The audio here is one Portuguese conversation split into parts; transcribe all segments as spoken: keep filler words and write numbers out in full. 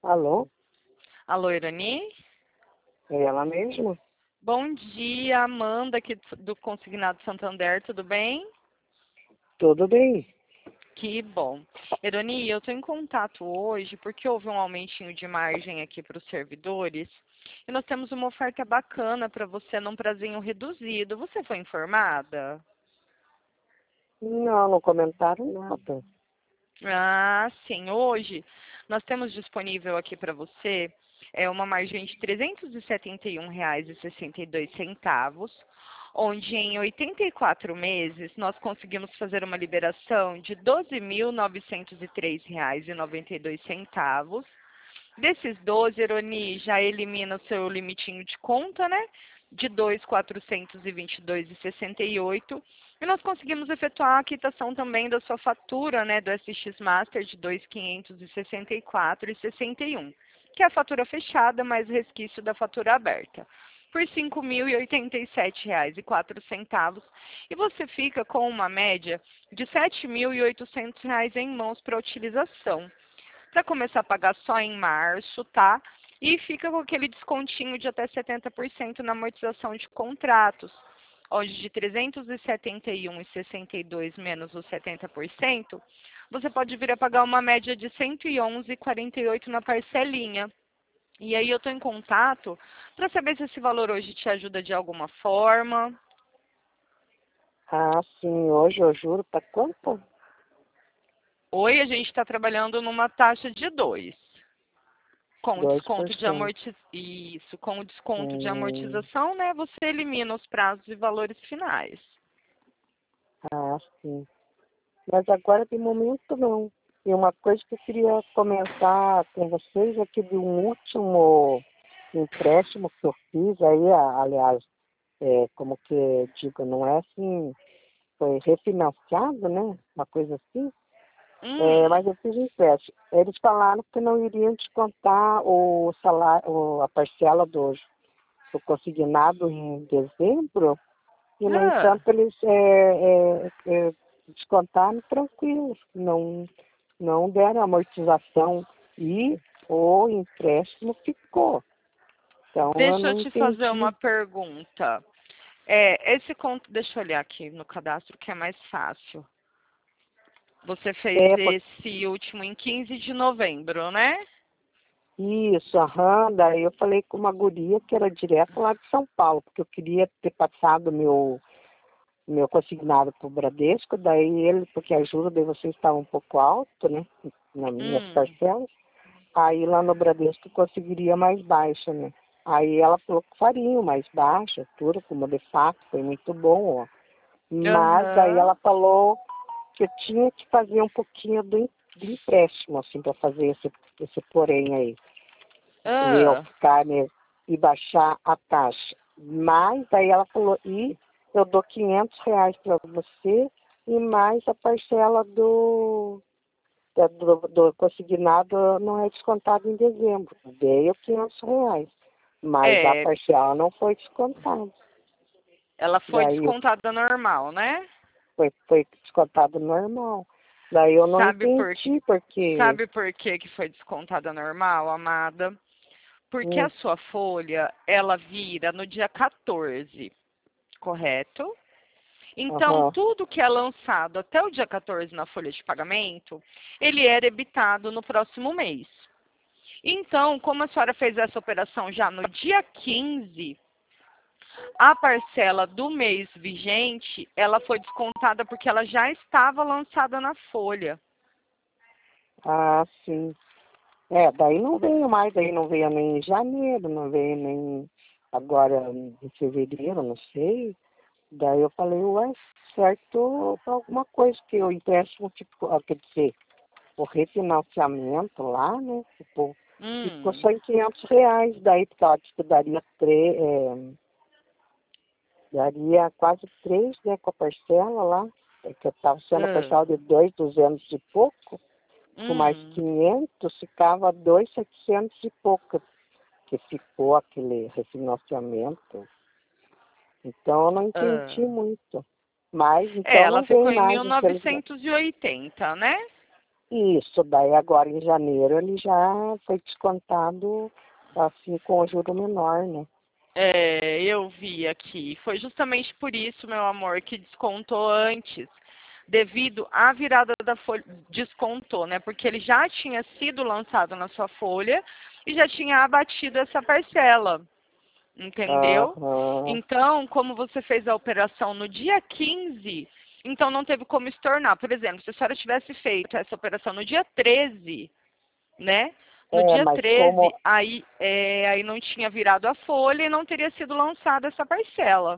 Alô? Alô, Irani? É ela mesma? Bom dia, Amanda, aqui do Consignado Santander, tudo bem? Tudo bem? Que bom. Irani, eu estou em contato hoje porque houve um aumentinho de margem aqui para os servidores e nós temos uma oferta bacana para você num prazinho reduzido. Você foi informada? Não, não comentaram nada. Ah, sim. Hoje nós temos disponível aqui para você é uma margem de trezentos e setenta e um reais e sessenta e dois centavos, onde em oitenta e quatro meses nós conseguimos fazer uma liberação de doze mil novecentos e três reais e noventa e dois centavos. Desses doze, Ironi, já elimina o seu limitinho de conta, né? De dois mil quatrocentos e vinte e dois reais e sessenta e oito centavos. E nós conseguimos efetuar a quitação também da sua fatura, né, do S X Master de dois mil quinhentos e sessenta e quatro reais e sessenta e um centavos, que é a fatura fechada mais resquício da fatura aberta, por cinco mil e oitenta e sete reais e quatro centavos. E você fica com uma média de sete mil e oitocentos reais em mãos para utilização, para começar a pagar só em março, tá? E fica com aquele descontinho de até setenta por cento na amortização de contratos, onde de trezentos e setenta e um reais e sessenta e dois centavos menos os setenta por cento, você pode vir a pagar uma média de cento e onze reais e quarenta e oito centavos na parcelinha. E aí eu estou em contato para saber se esse valor hoje te ajuda de alguma forma. Ah, sim, hoje eu juro, tá quanto? Hoje a gente está trabalhando numa taxa de dois. Com o Dois por desconto de cento. amortização, isso, com o desconto de Hum, amortização, né, você elimina os prazos e valores finais. ah, sim. Mas agora de momento não. E uma coisa que eu queria comentar com vocês é que de um último empréstimo que eu fiz aí, a- aliás, é, como que eu digo, não é assim, foi refinanciado, né? Uma coisa assim. É, Hum, mas eu fiz um empréstimo. Eles falaram que não iriam descontar o salário, o- a parcela do, do consignado em dezembro, e, no ah, entanto, eles é, é, é, descontaram tranquilos, não, não deram amortização e o empréstimo ficou. Então, eu deixa eu não te fazer uma entendi. pergunta. É, esse conto, deixa eu olhar aqui no cadastro que é mais fácil. Você fez É, por- esse último em quinze de novembro, né? isso, aham, daí eu falei com uma guria que era direto lá de São Paulo, porque eu queria ter passado meu meu consignado para o Bradesco, daí ele, porque a juros de vocês estava um pouco alto, né, nas minhas Hum, parcelas, aí lá no Bradesco conseguiria mais baixa, né. Aí ela falou que faria mais baixa, tudo, como de fato, foi muito bom, ó. Mas daí aham. ela falou que eu tinha que fazer um pouquinho do, em- do empréstimo, assim, para fazer esse, esse porém aí, meu, Ah, ficar, né, e baixar a taxa. Mas daí ela falou, e eu dou quinhentos reais para você e mais a parcela do, da- do, do consignado não é descontado em dezembro. Veio quinhentos reais, mas a é, parcela não foi descontada. ela foi Daí descontada normal, né? foi, foi descontado normal. Daí eu não Sabe por, entendi porque... sabe por que que foi descontada normal, amada? Porque Hum, a sua folha, ela vira no dia quatorze, correto? Então, aham. tudo que é lançado até o dia quatorze na folha de pagamento, ele é debitado no próximo mês. Então, como a senhora fez essa operação já no dia quinze, a parcela do mês vigente, ela foi descontada porque ela já estava lançada na folha. Ah, sim. É, daí não veio mais, daí não veio nem em janeiro, não veio nem agora em fevereiro, não sei. Daí eu falei, ué, certo alguma coisa, que o empréstimo ficou, ah, quer dizer, o refinanciamento lá, né, ficou, ficou Hum, só em quinhentos reais, daí porque ela disse que daria, três, é, daria quase três, né, com a parcela lá, é que estava sendo a ah, parcela de dois, duzentos e pouco, com mais hum, quinhentos ficava dois, setecentos e pouco, que ficou aquele refinanciamento. Então eu não entendi ah. muito. Mas É, então ela não ficou vem em mais, infelizmente. mil novecentos e oitenta, né? Isso, daí agora em janeiro ele já foi descontado assim com o juro menor, né? É, eu vi aqui. Foi justamente por isso, meu amor, que descontou antes, devido à virada da folha, descontou, né? Porque ele já tinha sido lançado na sua folha e já tinha abatido essa parcela, entendeu? Aham. Então, como você fez a operação no dia quinze, então não teve como estornar. Por exemplo, se a senhora tivesse feito essa operação no dia treze, né? No É, dia mas como. treze, aí, é, aí não tinha virado a folha e não teria sido lançada essa parcela.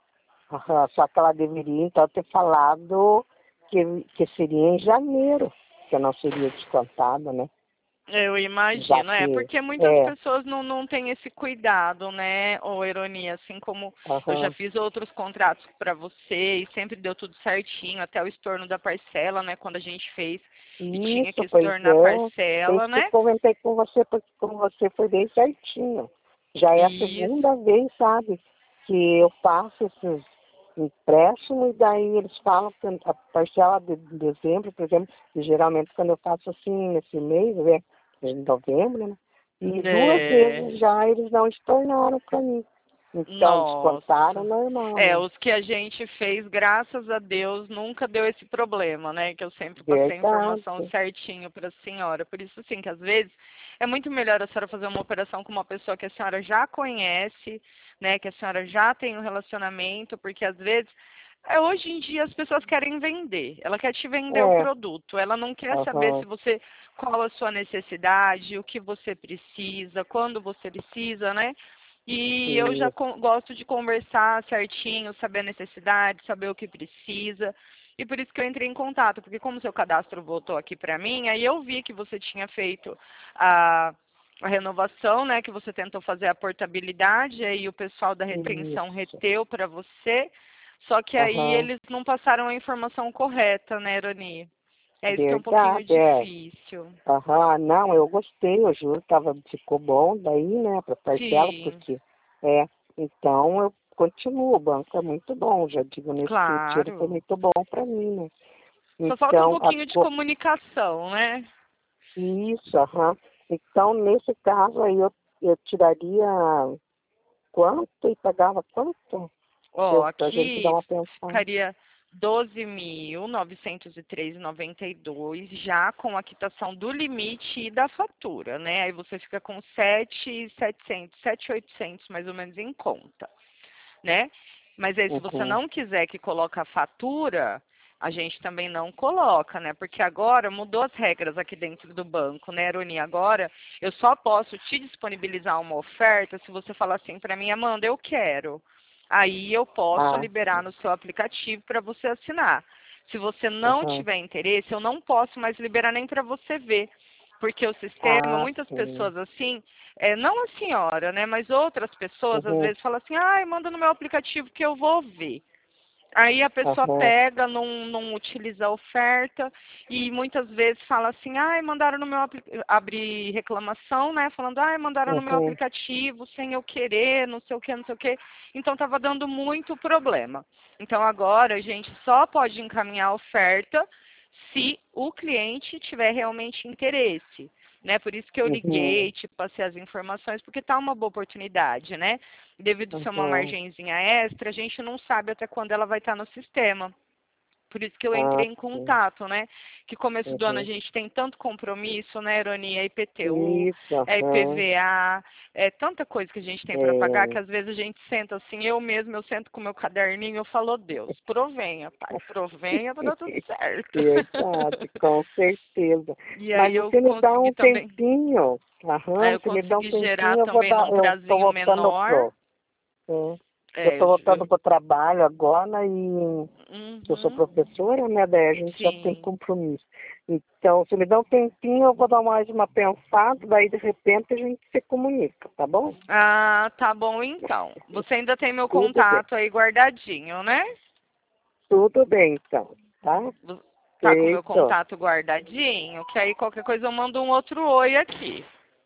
Aham, só que ela deveria então ter falado que, que seria em janeiro, que não seria descontado, né? Eu Já imagino, é, que. porque muitas É, pessoas não, não têm esse cuidado, né, ou ironia, assim como eu já aham. fiz outros contratos para você e sempre deu tudo certinho, até o estorno da parcela, né, quando a gente fez e tinha Isso, que pois estornar a é. Foi parcela, isso que eu né, comentei com você, porque com você foi bem certinho. Já é a isso, segunda vez, sabe, que eu faço esses empréstimos e daí eles falam que a parcela de dezembro, por exemplo, e geralmente quando eu faço assim nesse mês, né, de novembro, né? E duas é, vezes já eles não estornaram para mim. Então, descontaram nossa. normal, É, né? os que a gente fez, graças a Deus, nunca deu esse problema, né? Que eu sempre passei a Verdade. informação certinho para a senhora. Por isso, sim, que às vezes é muito melhor a senhora fazer uma operação com uma pessoa que a senhora já conhece, né? Que a senhora já tem um relacionamento, porque às vezes, é, hoje em dia as pessoas querem vender. Ela quer te vender o É, produto. Ela não quer saber se aham, você, qual a sua necessidade, o que você precisa, quando você precisa, né? E eu já isso. con- gosto de conversar certinho, saber a necessidade, saber o que precisa. E por isso que eu entrei em contato, porque como seu cadastro voltou aqui para mim, aí eu vi que você tinha feito a, a renovação, né? Que você tentou fazer a portabilidade, aí o pessoal da retenção Isso. reteu para você. Só que aí Aham. eles não passaram a informação correta, né, Ironi? É isso que é um pouquinho Verdade, é. difícil. Aham, não, eu gostei, o juro tava, ficou bom daí, né, para parcela, Sim, porque é, então eu continuo, o banco é muito bom, já digo, nesse sentido foi claro. muito bom para mim, né? Só falta um Então, pouquinho de agora, comunicação, né? isso, aham. Então, nesse caso aí, eu, eu tiraria quanto e pagava quanto? Ó, Eu, pra gente dar aqui uma pensão. ficaria doze mil novecentos e três e noventa e dois, já com a quitação do limite e da fatura, né? Aí você fica com sete mil e setecentos, sete mil e oitocentos mais ou menos em conta, né? Mas aí se você Uhum. não quiser que coloque a fatura, a gente também não coloca, né? Porque agora mudou as regras aqui dentro do banco, né, Aroni? Agora eu só posso te disponibilizar uma oferta se você falar assim para mim, Amanda, eu quero. Aí eu posso Ah, liberar no seu aplicativo para você assinar. Se você não aham. tiver interesse, eu não posso mais liberar nem para você ver. Porque o sistema, Ah, muitas sim. pessoas assim, é, não a senhora, né? Mas outras pessoas às Uhum. vezes falam assim, ai, manda no meu aplicativo que eu vou ver. Aí a pessoa Aham. pega, não, não utiliza a oferta e muitas vezes fala assim, ai, mandaram no meu apli- abre reclamação, né? Falando, ai, mandaram no meu Uhum. aplicativo sem eu querer, não sei o que, não sei o que. Então estava dando muito problema. Então agora a gente só pode encaminhar a oferta se o cliente tiver realmente interesse. Né? Por isso que eu Uhum. liguei, te passei as informações, porque tá uma boa oportunidade, né? Devido ser uma Uhum. margenzinha extra, a gente não sabe até quando ela vai estar no sistema. Por isso que eu Ah, entrei em sim. contato, né? Que começo do ano a Uhum. gente tem tanto compromisso, né, Ironi? É I P T U, Isso, é aham. I P V A, é tanta coisa que a gente tem para pagar que É, às vezes a gente senta assim, eu mesmo, eu sento com o meu caderninho e eu falo, "Ô Deus, provenha, pai, provenha para dar tudo certo." verdade, com certeza. E Mas aí eu você me dá consegui um também, tempinho, aí aham, eu você me dá um consegui gerar tempinho, eu vou também dar, num eu tô prazinho voltando menor. pro, é, eu É, tô eu, voltando eu- pro trabalho agora e eu sou uhum, professora, né, daí a gente já tem sim. compromisso. Então, se me dá um tempinho, eu vou dar mais uma pensada, daí de repente a gente se comunica, tá bom? Ah, tá bom então. Você ainda tem meu Tudo bem. contato aí guardadinho, né? Tudo bem, então, tá? Vo- Tá com meu Feito. contato guardadinho, que aí qualquer coisa eu mando um outro oi aqui.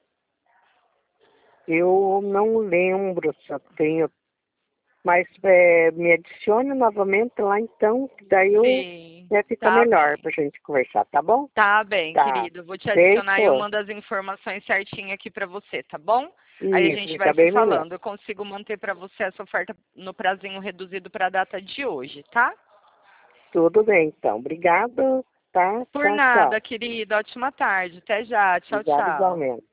Eu não lembro se eu tenho, mas é, me adicione novamente lá então, que daí eu, Sim. até fica Tá melhor bem. pra gente conversar, tá bom? Tá bem, Tá. querido. Vou te adicionar e eu Feito. mando as informações certinho aqui pra você, tá bom? Aí a Isso, gente fica vai se bem melhor. falando. Eu consigo manter pra você essa oferta no prazinho reduzido pra data de hoje, tá? Tudo bem, então. Obrigado, tá? Por Tchau, tchau. nada, querida. Ótima tarde. Até já. Tchau, Obrigado tchau. igualmente.